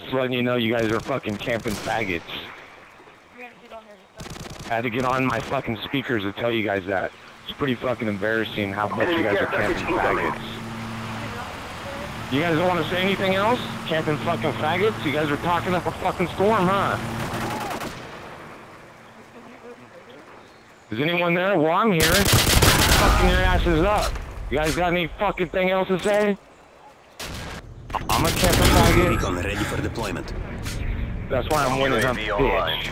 Just letting you know you guys are fucking camping faggots. I had to get on my fucking speakers to tell you guys that. It's pretty fucking embarrassing how much you guys are camping faggots. You guys don't want to say anything else? Camping fucking faggots? You guys are talking up a fucking storm, huh? Is anyone there? Well, I'm here. Fucking your asses up. You guys got any fucking thing else to say? I'm a camping faggot. Recon ready for deployment. That's why I'm winning, I'm bitch.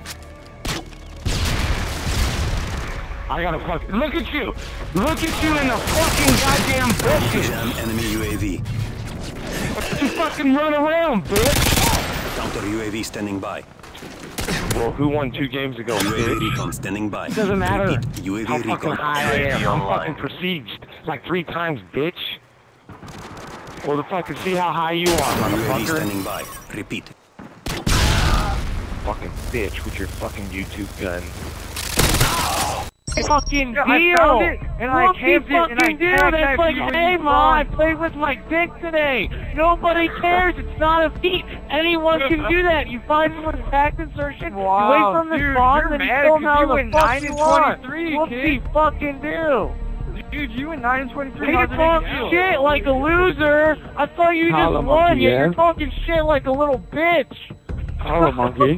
I gotta fucking look at you! Look at you in the fucking goddamn bushes! Enemy UAV. You fucking run around, bitch! Counter UAV standing by. Well, who won 2 games ago, UAV bitch? recon standing by. It doesn't matter UAV how fucking recon. high I am. I'm fucking besieged like 3 times, bitch. Well, the fucking see how high you are, UAV motherfucker. standing by. Repeat. Fucking bitch with your fucking YouTube gun. Fucking deal! I found it, and I camped it, and I fucking deal! That's like, hey ma, I played with my dick today! Nobody cares, it's not a feat! Anyone can do that! You find someone's tax insertion, you wait from the spawn, and you film how the fuck you want! Whoopsie fucking do! Dude, you and 9 and 23. You talk shit like a loser! I thought you just won, yet you're talking shit like a little bitch! Hello, monkey.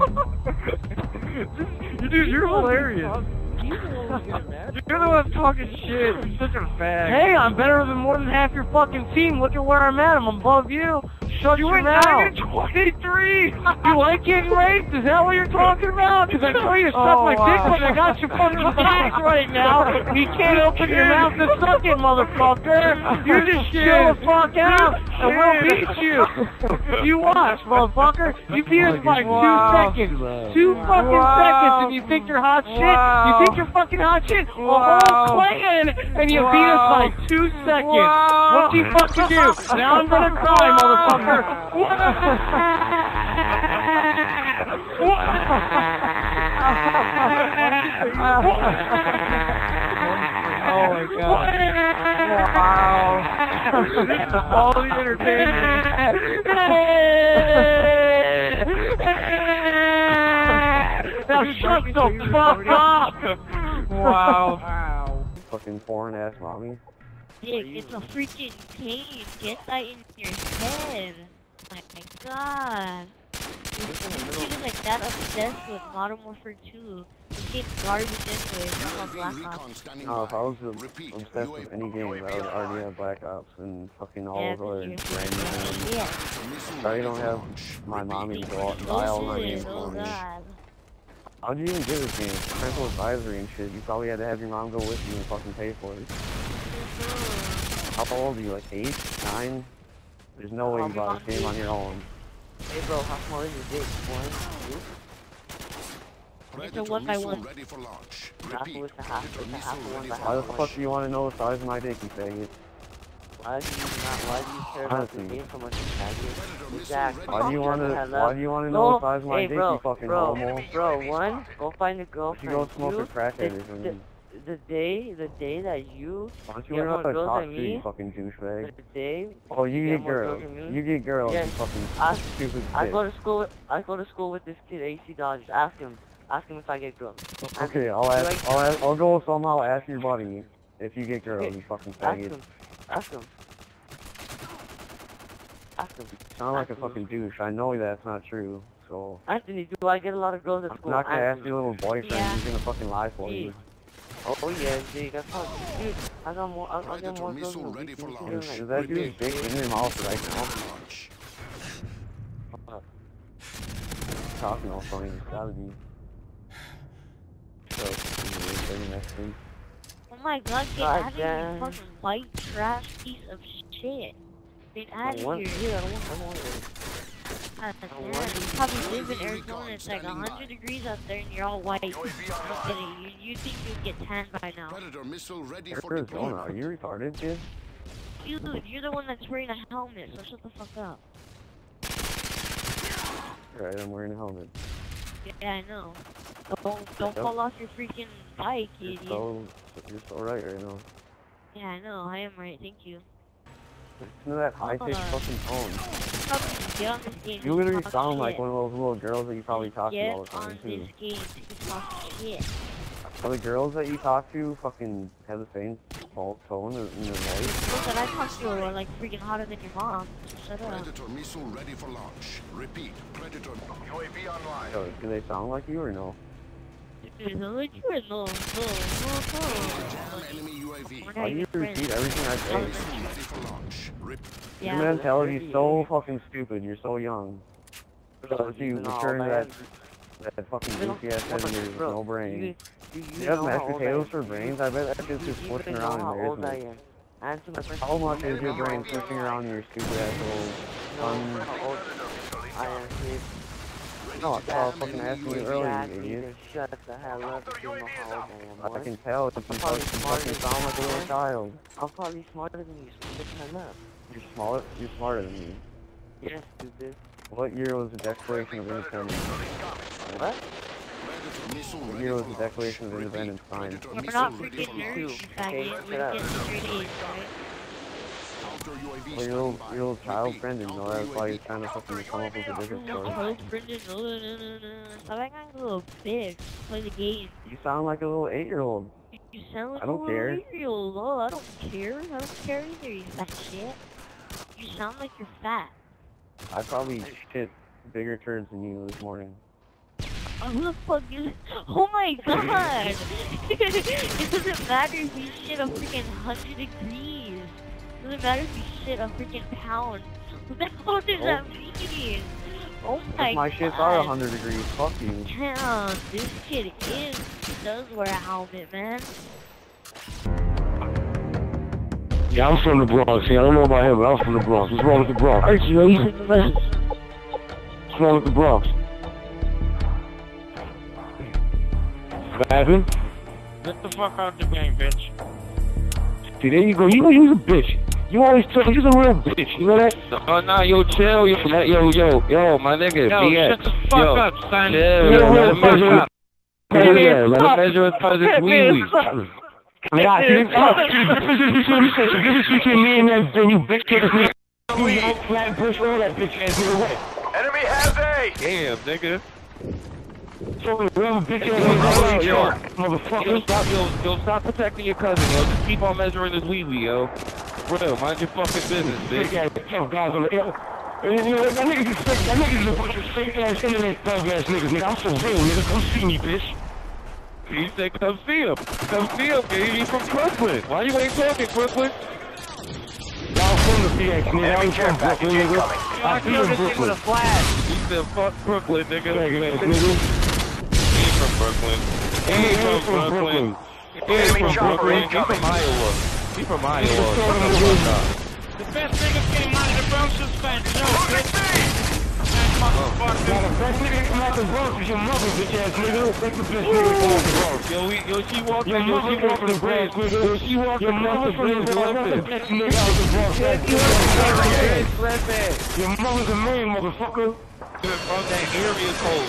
Dude, you're hilarious. You're the one talking shit. You're such a fag. Hey, I'm better than more than half your fucking team. Look at where I'm at. I'm above you. Shut your mouth. You went 9 and 23. You like getting raped? Is that what you're talking about? Because I told you to suck my dick, but I got your fucking back right now. You can't open your mouth to suck it, motherfucker. You just chill the fuck out, and we'll beat you. You watch, motherfucker. You beat us by 2 seconds. 2 fucking seconds, and you think you're hot shit? You think you're fucking hot shit? A whole clan, and you beat us by 2 seconds. What do you fucking do? Now I'm gonna cry, motherfucker. Oh my god. Wow. This is all the entertainment. Now shut the fuck up! Wow. Fucking foreign ass mommy. Dick, it's a freaking cane. Get that in your head. My god. You're even like that obsessed with Modern Warfare 2. You get garbage anyway. It's not Black Ops. No, if I was obsessed with any game, I would already have Black Ops and fucking all of other brand new games. Yeah. I don't have my mommy go out and buy all my games Oh for me. god. How'd you even get this game? Parental advisory and shit. You probably had to have your mom go with you and fucking pay for it. How old are you? Like 8? 9? There's no way you bought this game on your own. Hey bro, how small is your dick? 1? 2? It's a 1x1. Why the fuck do you want to know the size of my dick, you faggot? Why do you care about the game so much, you faggot? Exactly. Why do you want to know the size of my dick, you fucking homo? Bro, go find a girlfriend. You go smoke a crackhead or something. The day that you why don't you learn how to talk to you fucking douchebag? the day Oh, you get girls. You get girls, you Yes. fucking stupid I bitch. go to school with this kid, AC Dodgers. Ask him if I get girls. Okay, I'll go somehow ask your buddy if you get girls, you fucking faggot. Ask him. Sound like a fucking douche. I know that's not true, so. Anthony, do I get a lot of girls at I'm school? not gonna ask your little boyfriend. Yeah. He's gonna fucking lie for you. Oh yeah, dude, that's how, dude, I got more girls than you. Is that dude's dick in your mouth right now? Talking all funny, it's gotta be. So, Oh my god, get out of here, you fucking white trash piece of shit. Get out of here. God damn, you probably live in Arizona, it's like 100 degrees out there and you're all white. I'm kidding, you think you'd get tan by now. Arizona, are you retarded, kid? Dude, you're the one that's wearing a helmet, so shut the fuck up. Alright, I'm wearing a helmet. Yeah, I know. Don't fall off your freaking bike, you idiot. You're so right now. Yeah, I know, I am right, thank you. Listen to that high-pitched fucking tone. Fucking get on this game. You literally talk sound shit. like one of those little girls that you probably talk to all the Get time, on too. this game to talk shit. Are the girls that you talk to fucking have the same tone in their voice? Those that I talk to are like freaking hotter than your mom. Shut up. Predator missile ready for launch. Repeat, Predator UAV online. So, do they sound like you or no? Dude, like you are no. Jam enemy UAV. Why do you repeat everything I say? Missile ready for launch. Yeah. Your mentality is so fucking stupid. You're so young. So if you return that fucking goofy ass head of yours, no brain. You have mashed potatoes for brains? I bet that shit's just switching around in there, isn't it? How much is your brain switching around in your stupid asshole? No, that's all I was fucking asking you earlier, you idiot. Shut the hell up, you know how I I am, can tell, you fucking sound like a little child. I'm probably smarter than you, so shut the hell up. You're smarter than me. Yes, stupid. What year was the Declaration of Independence? What? What year was the Declaration of Independence signed? We're not freaking nerds, you faggot. We're getting straight A's, right? Well, your little child Brendan, you know, that's why you're trying to fucking come up with a different story. Oh, Brendan, no. Stop acting like a little bitch. Play the game. You sound like a little 8-year-old. You sound like I don't a care. little 8-year-old. Oh, I don't care. I don't care either, you fat shit. You sound like you're fat. I probably shit bigger turds than you this morning. Oh, who the fuck is... Oh my god! It doesn't matter if you shit a freaking 100 degrees. It doesn't matter if you shit a freaking pound. What the hell does that mean? Oh my god. My shits are 100 degrees, fuck you. Damn, this kid does wear a helmet, man. Yeah, I'm from the Bronx. Yeah, I don't know about him, but I'm from the Bronx. What's wrong with the Bronx? Are you raising the mess? What's wrong with the Bronx? What happened? Get the fuck out the game, bitch. See, there you go. You know you're a bitch. You always tell me you're a real bitch. You know that? Oh, nah, yo, chill. Yo, my nigga. Yo, BS. shut the fuck up, son. Chill, Shut man. the fuck up. Let him measure his cousin's wee-wee. Yeah, see, me and that you bitch nigga. You don't flat push all that bitch ass nigga away. Enemy has A! Damn, nigga. So, whoever bitch ass nigga, motherfucker. Yo, stop protecting your cousin, yo. Just keep on measuring his wee-wee, yo. Bro, mind your fucking business, bitch. Guys on the hill. That nigga's a bunch of fake ass internet thug ass niggas, nigga. I'm so real, nigga. Come see me, bitch. He said come see him. Come see him, baby. He's from Brooklyn. Why you ain't talking, Brooklyn? Y'all from the PX, nigga. I ain't from Brooklyn, nigga. I feel Brooklyn. He said fuck Brooklyn, nigga. Nigga. He ain't from Brooklyn. He ain't from Brooklyn. He ain't from Brooklyn. He from Iowa. He from Iowa. Shut the fuck up. The best nigga came out of the Bronx suspension. No, bitch. Now the best nigga come out the Bronx is your mother, bitch ass nigga. That's the best nigga come out the Bronx. Yo, she walked Your mother from the Bronx, nigga. Yo, she walked your mother from the Bronx. That's the best nigga out the Bronx. Your mother's a man, motherfucker. From that area code.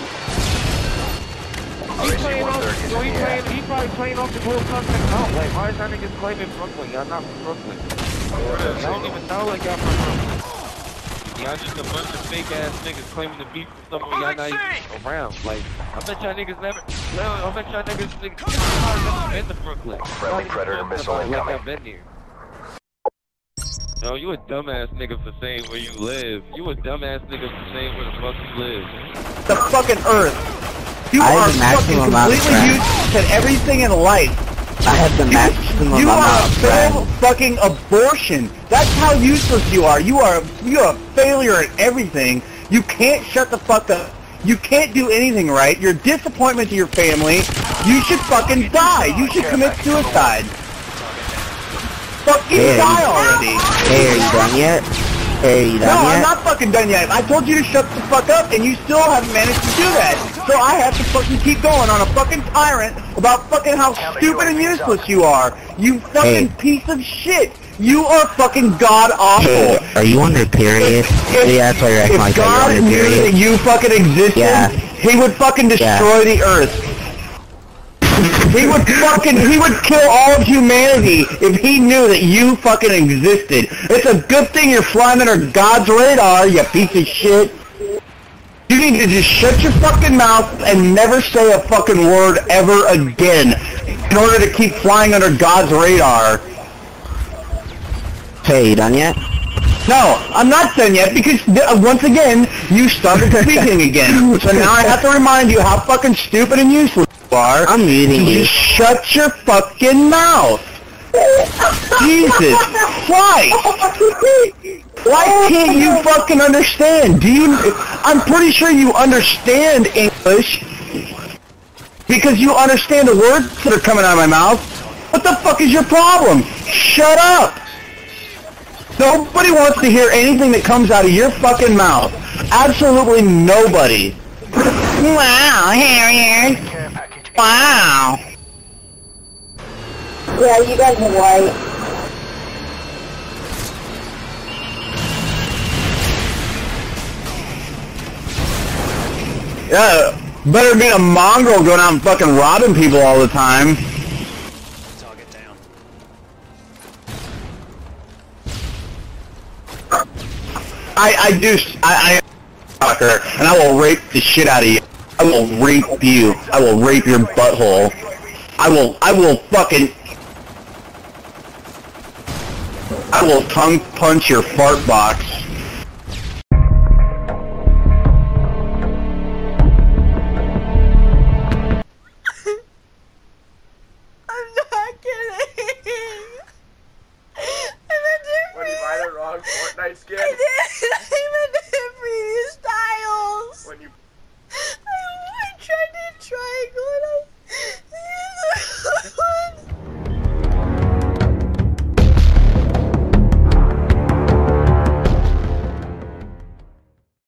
He probably playing off the World Cup account. Like, why is that niggas claiming Brooklyn? Y'all not from Brooklyn. Y'all don't even sound like y'all from Brooklyn. Y'all just a bunch of fake ass niggas claiming to be from somewhere y'all not even around. Like, I bet y'all niggas never. I bet y'all niggas never been to Brooklyn. Friendly Predator missile incoming. I've been here. No, you a dumbass nigga for saying where you live. You a dumbass nigga for saying where the fuck you live. The fucking earth. You are fucking completely useless at everything in life. I have the maximum amount of You are a failed fucking abortion. That's how useless you are. You are a failure at everything. You can't shut the fuck up. You can't do anything right. You're a disappointment to your family. You should fucking die. You should commit suicide. Fucking die already. Hey, are you done yet? Hey, are you done No, yet? I'm not fucking done yet. I told you to shut the fuck up, and you still haven't managed to do that. So I have to fucking keep going on a fucking tyrant about fucking how stupid and useless you are. You fucking piece of shit. You are fucking god-awful. Hey, are you on your period? Yeah, that's why you're acting like that. God You're on your knew that period. you fucking existed, Yeah. he would fucking destroy the earth. He would kill all of humanity if he knew that you fucking existed. It's a good thing you're flying under God's radar, you piece of shit. You need to just shut your fucking mouth and never say a fucking word ever again in order to keep flying under God's radar. Hey, you done yet? No, I'm not done yet because, once again, you started speaking again. So now I have to remind you how fucking stupid and useless you are. I'm muting you. Just shut your fucking mouth. Jesus Christ. Why can't you fucking understand? I'm pretty sure you understand English because you understand the words that are coming out of my mouth. What the fuck is your problem? Shut up. Nobody wants to hear anything that comes out of your fucking mouth. Absolutely nobody. Wow, Harriet. Wow. Yeah, you guys are white. Yeah, better be a mongrel going out and fucking robbing people all the time. Target down. I fucker, and I will rape the shit out of you. I will rape you. I will rape your butthole. I will tongue punch your fart box. I'm not kidding. When you buy the wrong Fortnite skin? I did. I meant the previous styles. When you... I tried to triangle